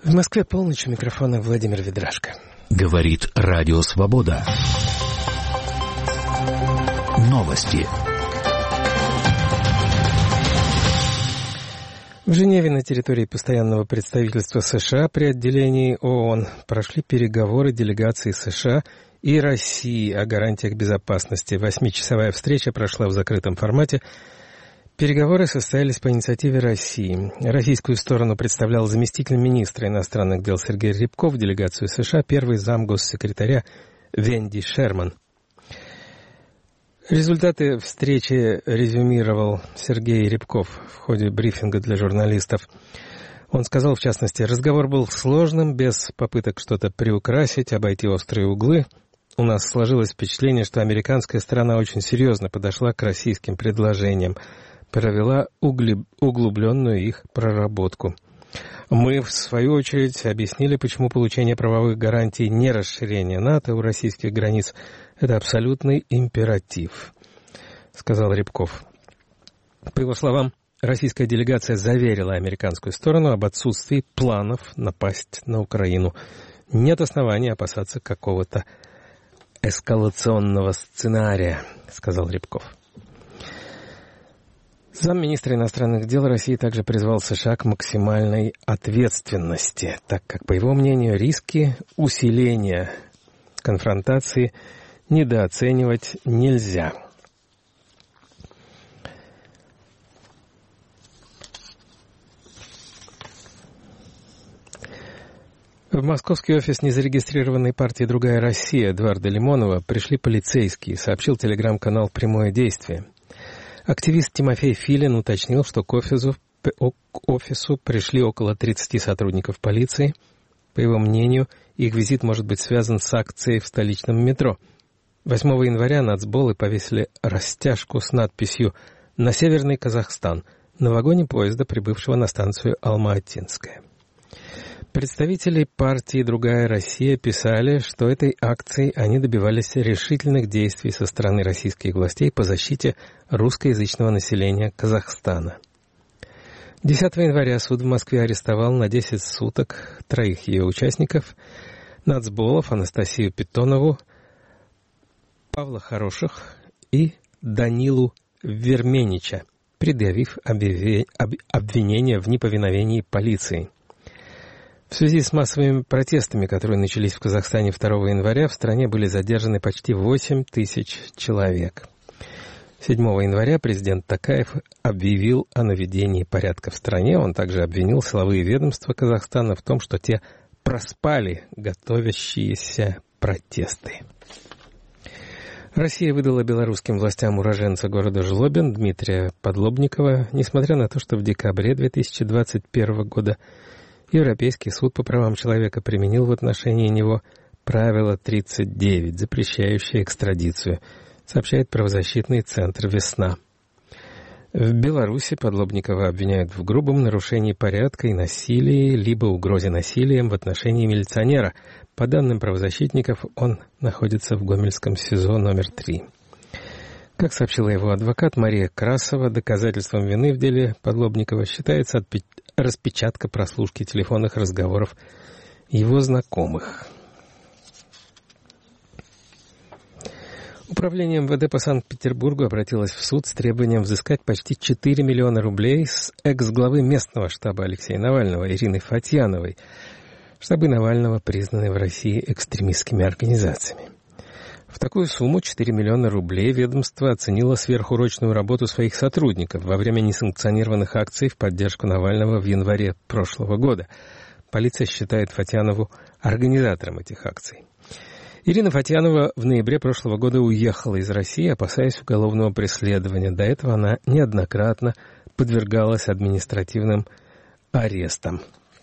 В Москве полночь, у микрофона Владимир Ведрашко. Говорит Радио Свобода. Новости. В Женеве на территории постоянного представительства США при отделении ООН прошли переговоры делегаций США и России о гарантиях безопасности. 8-часовая встреча прошла в закрытом формате. Переговоры состоялись по инициативе России. Российскую сторону представлял заместитель министра иностранных дел Сергей Рябков, делегацию США первый зам госсекретаря Венди Шерман. Результаты встречи резюмировал Сергей Рябков в ходе брифинга для журналистов. Он сказал, в частности, разговор был сложным, без попыток что-то приукрасить, обойти острые углы. У нас сложилось впечатление, что американская сторона очень серьезно подошла к российским предложениям, провела углубленную их проработку. Мы, в свою очередь, объяснили, почему получение правовых гарантий не расширения НАТО у российских границ – это абсолютный императив, сказал Рябков. По его словам, российская делегация заверила американскую сторону об отсутствии планов напасть на Украину. Нет оснований опасаться какого-то эскалационного сценария, сказал Рябков. Замминистра иностранных дел России также призвал США к максимальной ответственности, так как, по его мнению, риски усиления конфронтации недооценивать нельзя. В московский офис незарегистрированной партии «Другая Россия» Эдуарда Лимонова пришли полицейские, сообщил телеграм-канал «Прямое действие». Активист Тимофей Филин уточнил, что к офису пришли около 30 сотрудников полиции. По его мнению, их визит может быть связан с акцией в столичном метро. 8 января нацболы повесили растяжку с надписью «На Северный Казахстан» на вагоне поезда, прибывшего на станцию Алма-Атинская. Представители партии «Другая Россия» писали, что этой акцией они добивались решительных действий со стороны российских властей по защите русскоязычного населения Казахстана. 10 января суд в Москве арестовал на 10 суток 3 ее участников: нацболов Анастасию Питонову, Павла Хороших и Данилу Верменича, предъявив обвинение в неповиновении полиции. В связи с массовыми протестами, которые начались в Казахстане 2 января, в стране были задержаны почти 8 тысяч человек. 7 января президент Токаев объявил о наведении порядка в стране. Он также обвинил силовые ведомства Казахстана в том, что те проспали готовящиеся протесты. Россия выдала белорусским властям уроженца города Жлобин Дмитрия Подлобникова, несмотря на то, что в декабре 2021 года Европейский суд по правам человека применил в отношении него правило 39, запрещающее экстрадицию, сообщает правозащитный центр «Весна». В Беларуси Подлобникова обвиняют в грубом нарушении порядка и насилии, либо угрозе насилием в отношении милиционера. По данным правозащитников, он находится в Гомельском СИЗО номер 3. Как сообщила его адвокат Мария Красова, доказательством вины в деле Подлобникова считается распечатка прослушки телефонных разговоров его знакомых. Управление МВД по Санкт-Петербургу обратилось в суд с требованием взыскать почти 4 миллиона рублей с экс-главы местного штаба Алексея Навального Ирины Фатьяновой. Штабы Навального признаны в России экстремистскими организациями. В такую сумму, 4 миллиона рублей, ведомство оценило сверхурочную работу своих сотрудников во время несанкционированных акций в поддержку Навального в январе прошлого года. Полиция считает Фатьянову организатором этих акций. Ирина Фатьянова в ноябре прошлого года уехала из России, опасаясь уголовного преследования. До этого она неоднократно подвергалась административным арестам.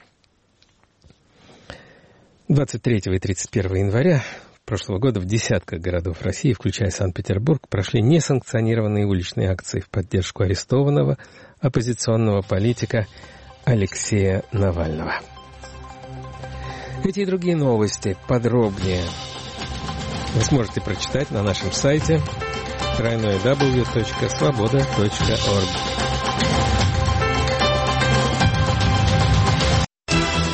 23 и 31 января прошлого года в десятках городов России, включая Санкт-Петербург, прошли несанкционированные уличные акции в поддержку арестованного оппозиционного политика Алексея Навального. Эти и другие новости подробнее вы сможете прочитать на нашем сайте www.svoboda.org.